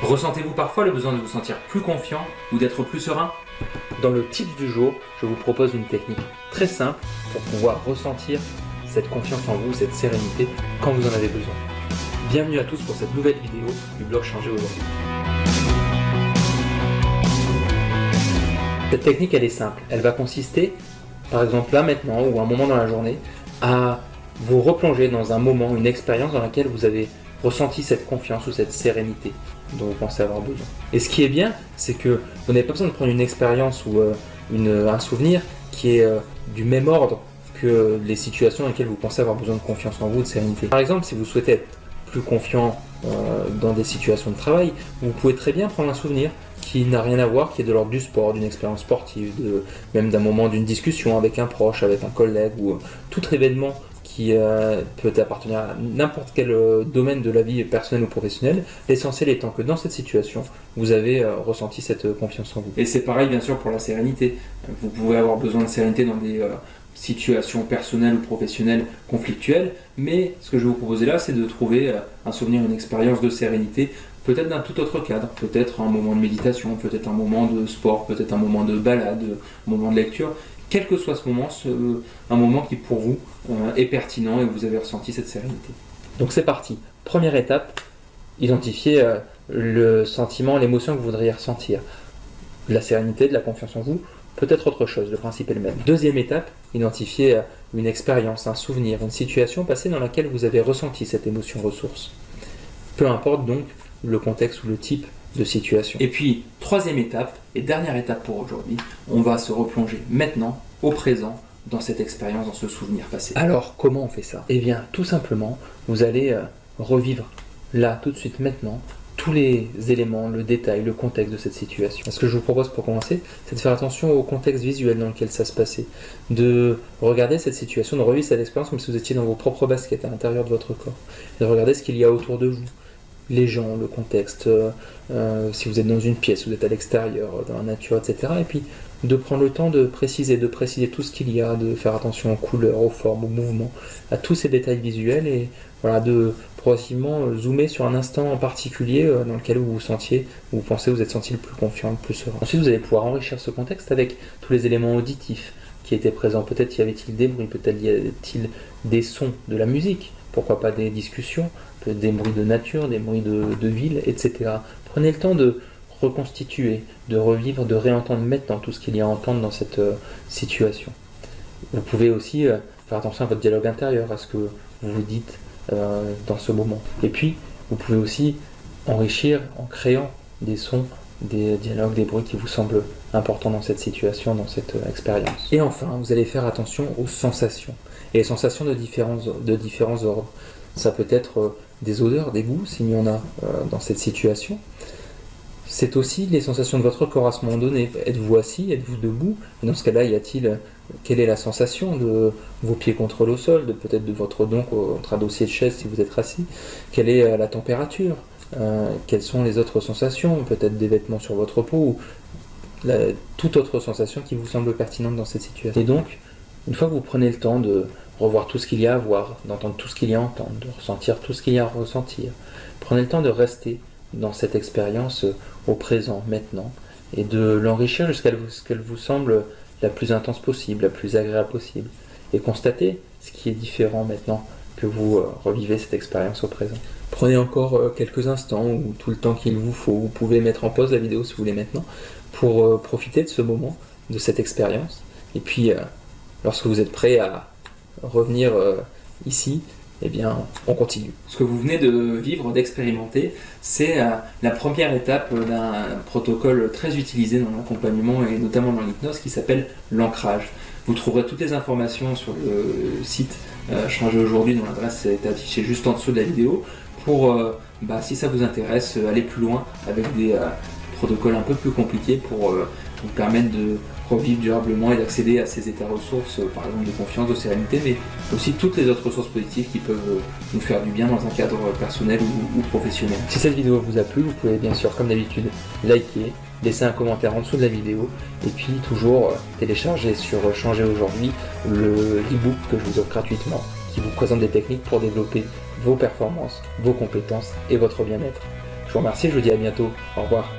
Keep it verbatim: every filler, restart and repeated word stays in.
Ressentez-vous parfois le besoin de vous sentir plus confiant ou d'être plus serein? Dans le tips du jour, je vous propose une technique très simple pour pouvoir ressentir cette confiance en vous, cette sérénité quand vous en avez besoin. Bienvenue à tous pour cette nouvelle vidéo du blog Changer Aujourd'hui. Cette technique, elle est simple. Elle va consister, par exemple là maintenant ou un moment dans la journée, à vous replonger dans un moment, une expérience dans laquelle vous avez ressenti cette confiance ou cette sérénité dont vous pensez avoir besoin. Et ce qui est bien, c'est que vous n'avez pas besoin de prendre une expérience ou euh, une, un souvenir qui est euh, du même ordre que les situations dans lesquelles vous pensez avoir besoin de confiance en vous, de sérénité. Par exemple, si vous souhaitez être plus confiant euh, dans des situations de travail, vous pouvez très bien prendre un souvenir qui n'a rien à voir, qui est de l'ordre du sport, d'une expérience sportive, de, même d'un moment d'une discussion avec un proche, avec un collègue, ou euh, tout événement qui euh, peut appartenir à n'importe quel euh, domaine de la vie personnelle ou professionnelle. L'essentiel étant que dans cette situation, vous avez euh, ressenti cette euh, confiance en vous. Et c'est pareil bien sûr pour la sérénité. Vous pouvez avoir besoin de sérénité dans des euh, situations personnelles ou professionnelles conflictuelles, mais ce que je vais vous proposer là, c'est de trouver euh, un souvenir, une expérience de sérénité, peut-être d'un tout autre cadre, peut-être un moment de méditation, peut-être un moment de sport, peut-être un moment de balade, un moment de lecture. Quel que soit ce moment, ce, un moment qui pour vous euh, est pertinent et vous avez ressenti cette sérénité. Donc c'est parti. Première étape, identifier euh, le sentiment, l'émotion que vous voudriez ressentir. De la sérénité, de la confiance en vous, peut-être autre chose, le principe est le même. Deuxième étape, identifier euh, une expérience, un souvenir, une situation passée dans laquelle vous avez ressenti cette émotion ressource. Peu importe donc le contexte ou le type de situation. Et puis, troisième étape et dernière étape pour aujourd'hui, on va se replonger maintenant, au présent, dans cette expérience, dans ce souvenir passé. Alors, comment on fait ça? Eh bien, tout simplement, vous allez euh, revivre là, tout de suite, maintenant, tous les éléments, le détail, le contexte de cette situation. Ce que je vous propose pour commencer, c'est de faire attention au contexte visuel dans lequel ça se passait, de regarder cette situation, de revivre cette expérience comme si vous étiez dans vos propres baskets à l'intérieur de votre corps, et de regarder ce qu'il y a autour de vous. Les gens, le contexte, euh, euh, si vous êtes dans une pièce, vous êtes à l'extérieur, dans la nature, et cetera. Et puis de prendre le temps de préciser, de préciser tout ce qu'il y a, de faire attention aux couleurs, aux formes, aux mouvements, à tous ces détails visuels et voilà, de progressivement zoomer sur un instant en particulier euh, dans lequel vous vous sentiez, où vous pensez vous êtes senti le plus confiant, le plus serein. Ensuite, vous allez pouvoir enrichir ce contexte avec tous les éléments auditifs qui étaient présents. Peut-être y avait-il des bruits, peut-être y avait-il des sons, de la musique, pourquoi pas des discussions, des bruits de nature, des bruits de, de ville, et cetera. Prenez le temps de reconstituer, de revivre, de réentendre maintenant tout ce qu'il y a à entendre dans cette euh, situation. Vous pouvez aussi euh, faire attention à votre dialogue intérieur, à ce que vous vous dites euh, dans ce moment. Et puis, vous pouvez aussi enrichir en créant des sons, des dialogues, des bruits qui vous semblent importants dans cette situation, dans cette euh, expérience. Et enfin, vous allez faire attention aux sensations. Et les sensations de différents, de différents ordres. Ça peut être euh, des odeurs, des goûts, s'il y en a euh, dans cette situation. C'est aussi les sensations de votre corps à ce moment donné. Êtes-vous assis, êtes-vous debout? Et dans ce cas-là, y a-t-il, quelle est la sensation de vos pieds contre le sol, de peut-être de votre dos contre un dossier de chaise si vous êtes assis? Quelle est euh, la température? euh, Quelles sont les autres sensations? Peut-être des vêtements sur votre peau ou la, toute autre sensation qui vous semble pertinente dans cette situation. Et donc, une fois que vous prenez le temps de revoir tout ce qu'il y a à voir, d'entendre tout ce qu'il y a à entendre, de ressentir tout ce qu'il y a à ressentir, prenez le temps de rester dans cette expérience au présent, maintenant, et de l'enrichir jusqu'à ce qu'elle vous semble la plus intense possible, la plus agréable possible, et constatez ce qui est différent maintenant que vous revivez cette expérience au présent. Prenez encore quelques instants, ou tout le temps qu'il vous faut, vous pouvez mettre en pause la vidéo si vous voulez maintenant, pour profiter de ce moment, de cette expérience, et puis lorsque vous êtes prêt à revenir euh, ici, eh bien, on continue. Ce que vous venez de vivre, d'expérimenter, c'est euh, la première étape d'un protocole très utilisé dans l'accompagnement et notamment dans l'hypnose qui s'appelle l'ancrage. Vous trouverez toutes les informations sur le site euh, Changer Aujourd'hui, dont l'adresse est affichée juste en dessous de la vidéo, pour, euh, bah, si ça vous intéresse, aller plus loin avec des euh, protocoles un peu plus compliqués pour euh, vous permettre de revivre durablement et d'accéder à ces états ressources, par exemple de confiance, de sérénité, mais aussi toutes les autres ressources positives qui peuvent nous faire du bien dans un cadre personnel ou, ou professionnel. Si cette vidéo vous a plu, vous pouvez bien sûr, comme d'habitude, liker, laisser un commentaire en dessous de la vidéo, et puis toujours télécharger sur Changer Aujourd'hui le e-book que je vous offre gratuitement, qui vous présente des techniques pour développer vos performances, vos compétences et votre bien-être. Je vous remercie, je vous dis à bientôt. Au revoir.